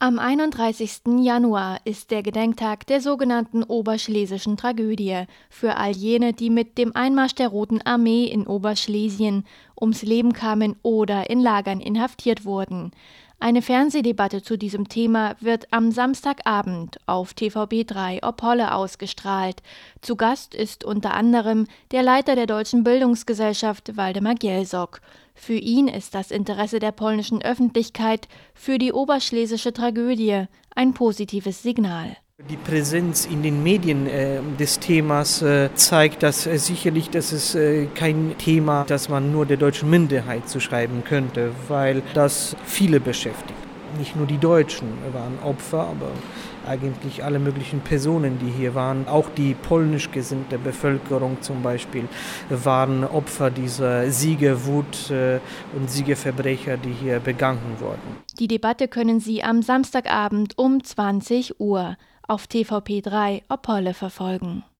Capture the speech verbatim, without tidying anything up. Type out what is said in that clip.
Am einunddreißigsten Januar ist der Gedenktag der sogenannten Oberschlesischen Tragödie für all jene, die mit dem Einmarsch der Roten Armee in Oberschlesien ums Leben kamen oder in Lagern inhaftiert wurden. Eine Fernsehdebatte zu diesem Thema wird am Samstagabend auf T V B drei Opole ausgestrahlt. Zu Gast ist unter anderem der Leiter der Deutschen Bildungsgesellschaft, Waldemar Gielsock. Für ihn ist das Interesse der polnischen Öffentlichkeit für die oberschlesische Tragödie ein positives Signal. Die Präsenz in den Medien äh, des Themas äh, zeigt, dass äh, sicherlich, dass es äh, kein Thema, das man nur der deutschen Minderheit zuschreiben könnte, weil das viele beschäftigt. Nicht nur die Deutschen waren Opfer, aber eigentlich alle möglichen Personen, die hier waren. Auch die polnisch gesinnte Bevölkerung zum Beispiel waren Opfer dieser Siegerwut äh, und Siegerverbrecher, die hier begangen wurden. Die Debatte können Sie am Samstagabend um zwanzig Uhr auf T V B drei Opole verfolgen.